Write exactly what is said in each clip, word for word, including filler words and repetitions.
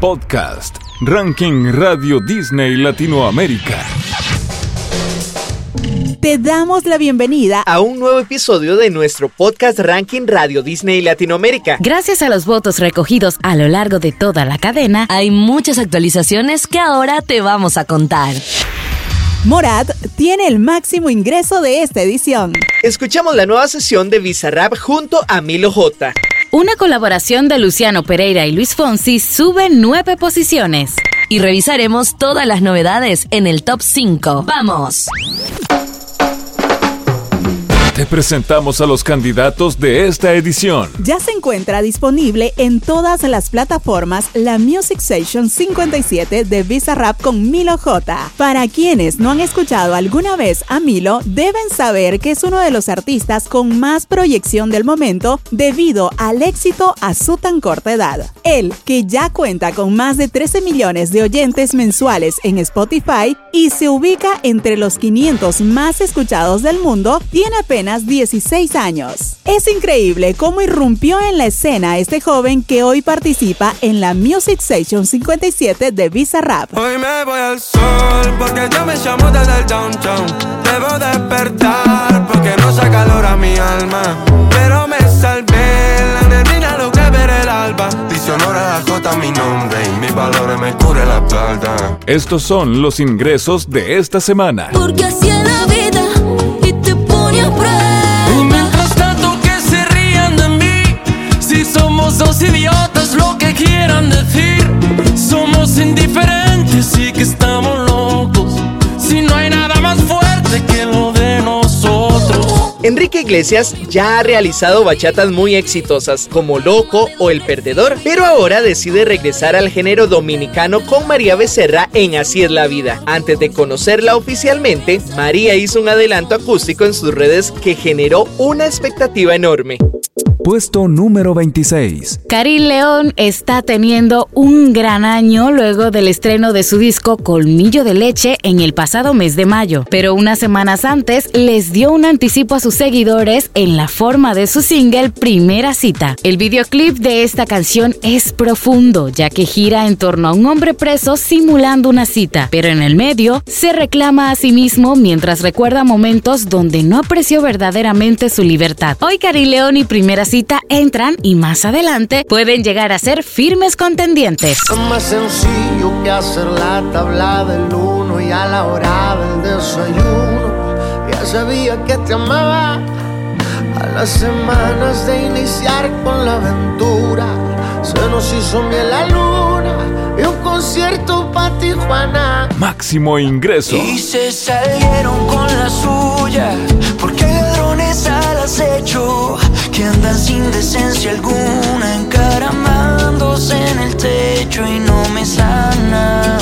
podcast Ranking Radio Disney Latinoamérica. Te damos la bienvenida a un nuevo episodio de nuestro podcast Ranking Radio Disney Latinoamérica. Gracias a los votos recogidos a lo largo de toda la cadena, hay muchas actualizaciones que ahora te vamos a contar. Morat tiene el máximo ingreso de esta edición. Escuchamos la nueva sesión de Bizarrap junto a Milo J. Una colaboración de Luciano Pereira y Luis Fonsi sube nueve posiciones. Y revisaremos todas las novedades en el top cinco. ¡Vamos! Te presentamos a los candidatos de esta edición. Ya se encuentra disponible en todas las plataformas la Music Session cincuenta y siete de Bizarrap con Milo J. Para quienes no han escuchado alguna vez a Milo, deben saber que es uno de los artistas con más proyección del momento debido al éxito a su tan corta edad. Él, que ya cuenta con más de trece millones de oyentes mensuales en Spotify y se ubica entre los quinientos más escuchados del mundo, tiene apenas dieciséis años. Es increíble cómo irrumpió en la escena este joven que hoy participa en la Music Session cincuenta y siete de Bizarrap. Hoy me voy al sol porque yo me llamo desde el downtown. Debo despertar porque no se acalora mi alma. Pero me salvé, la neblina lo que ver el alba. Dice honor a la J mi nombre y mis valores me cubre la espalda. Estos son los ingresos de esta semana. Porque así es la vida. Y mientras tanto que se rían de mí, si somos dos idiotas lo que quieran decir, somos indiferentes y que estamos locos, si no hay nada más fuerte que lo de nosotros. Enrique Iglesias ya ha realizado bachatas muy exitosas como Loco o El Perdedor, pero ahora decide regresar al género dominicano con María Becerra en Así es la vida. Antes de conocerla oficialmente, María hizo un adelanto acústico en sus redes que generó una expectativa enorme. Puesto número veintiséis. Karin León está teniendo un gran año luego del estreno de su disco Colmillo de Leche en el pasado mes de mayo, pero unas semanas antes les dio un anticipo a sus seguidores en la forma de su single Primera Cita. El videoclip de esta canción es profundo, ya que gira en torno a un hombre preso simulando una cita, pero en el medio se reclama a sí mismo mientras recuerda momentos donde no apreció verdaderamente su libertad. Hoy Karin León y Primera Cita entran y más adelante pueden llegar a ser firmes contendientes. Es más sencillo que hacer la tabla del uno y a la hora del desayuno ya sabía que te amaba. A las semanas de iniciar con la aventura se nos hizo miel la luna y un concierto pa' Tijuana. Máximo ingreso. Y se salieron con la suya porque hay ladrones al acecho que andan sin decencia alguna, encaramándose en el techo y no me sana.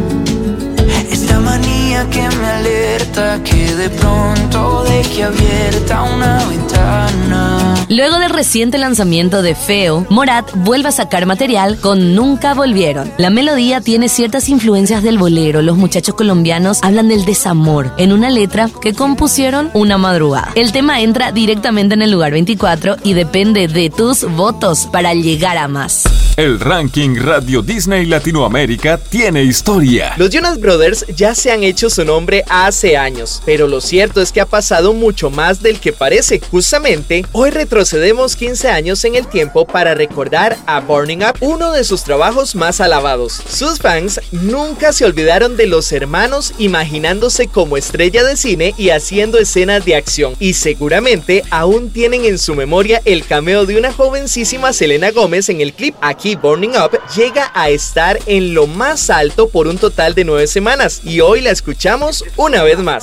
Esta manía que me alerta que de pronto deje abierta una ventana. Luego del reciente lanzamiento de Feo, Morat vuelve a sacar material con Nunca Volvieron. La melodía tiene ciertas influencias del bolero. Los muchachos colombianos hablan del desamor en una letra que compusieron una madrugada. El tema entra directamente en el lugar veinticuatro y depende de tus votos para llegar a más. El Ranking Radio Disney Latinoamérica tiene historia. Los Jonas Brothers ya se han hecho su nombre hace años, pero lo cierto es que ha pasado mucho más del que parece. Justamente, hoy retrocedemos quince años en el tiempo para recordar a Burning Up, uno de sus trabajos más alabados. Sus fans nunca se olvidaron de los hermanos imaginándose como estrella de cine y haciendo escenas de acción, y seguramente aún tienen en su memoria el cameo de una jovencísima Selena Gómez en el clip. Aquí Burning Up llega a estar en lo más alto por un total de nueve semanas y hoy la escuchamos una vez más.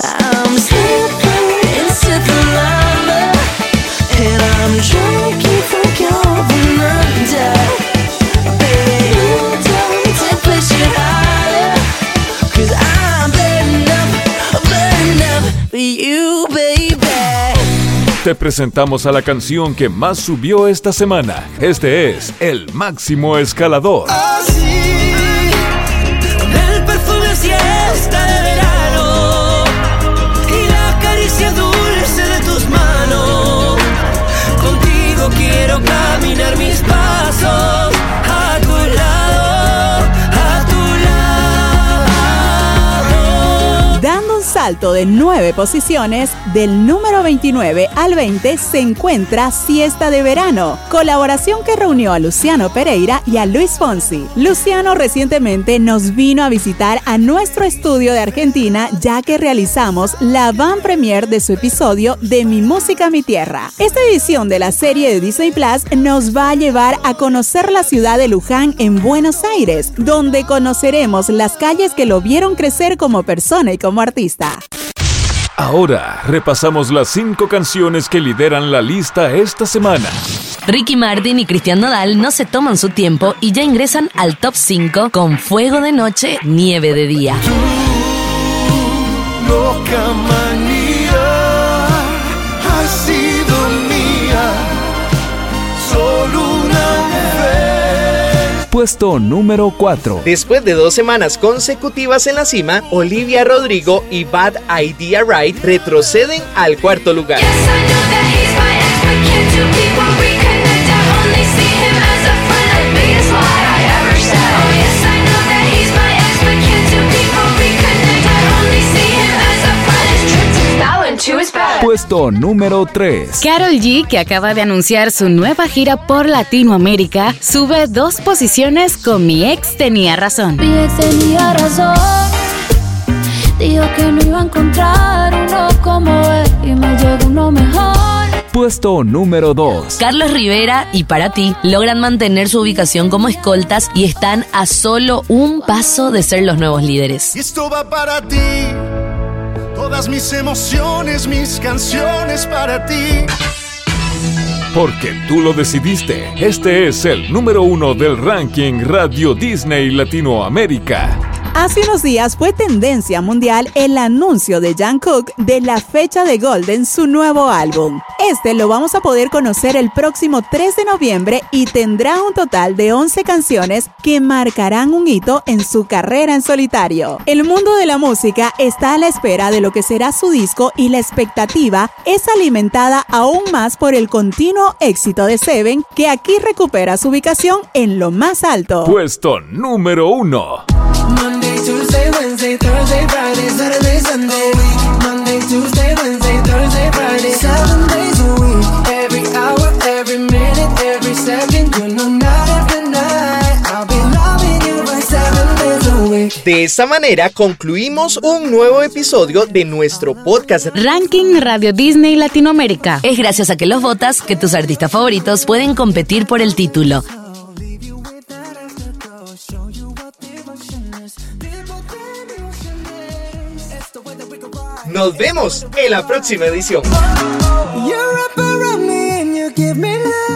Te presentamos a la canción que más subió esta semana. Este es El Máximo Escalador. Oh, sí, el perfume siesta de verano y la caricia dulce de tus manos. Contigo quiero caminar mis pasos a tu lado. salto de nueve posiciones, del número veintinueve al veinte, se encuentra Siesta de Verano, colaboración que reunió a Luciano Pereira y a Luis Fonsi. Luciano recientemente nos vino a visitar a nuestro estudio de Argentina, ya que realizamos la van premiere de su episodio de Mi Música Mi Tierra. Esta edición de la serie de Disney Plus nos va a llevar a conocer la ciudad de Luján en Buenos Aires, donde conoceremos las calles que lo vieron crecer como persona y como artista. Ahora repasamos las cinco canciones que lideran la lista esta semana. Ricky Martin y Cristian Nodal no se toman su tiempo y ya ingresan al top cinco con Fuego de Noche, Nieve de Día. Tú, loca manía, has sido mía, solo una vez. Puesto número cuatro. Después de dos semanas consecutivas en la cima, Olivia Rodrigo y Bad Idea Right retroceden al cuarto lugar. Puesto número tres. Karol G, que acaba de anunciar su nueva gira por Latinoamérica, sube dos posiciones con Mi Ex Tenía Razón. Mi ex tenía razón, dijo que no iba a encontrar uno como él y me llegó uno mejor. Puesto número dos. Carlos Rivera y Para Ti logran mantener su ubicación como escoltas y están a solo un paso de ser los nuevos líderes. Y esto va para ti, todas mis emociones, mis canciones para ti. Porque tú lo decidiste. Este es el número uno del ranking Radio Disney Latinoamérica. Hace unos días fue tendencia mundial el anuncio de Jungkook de la fecha de Golden, su nuevo álbum. Este lo vamos a poder conocer el próximo tres de noviembre y tendrá un total de once canciones que marcarán un hito en su carrera en solitario. El mundo de la música está a la espera de lo que será su disco y la expectativa es alimentada aún más por el continuo éxito de Seven, que aquí recupera su ubicación en lo más alto. Puesto número uno. Monday, Tuesday, Wednesday, Thursday, Friday, Saturday, Sunday. Monday, Tuesday, Wednesday, Thursday, Friday, seven days a week. Every hour, every minute, every second, you know, night after night, I'll be loving you by seven days a week. De esta manera concluimos un nuevo episodio de nuestro podcast Ranking Radio Disney Latinoamérica. Es gracias a que los votas que tus artistas favoritos pueden competir por el título. Nos vemos en la próxima edición. You're up around me and you give me love.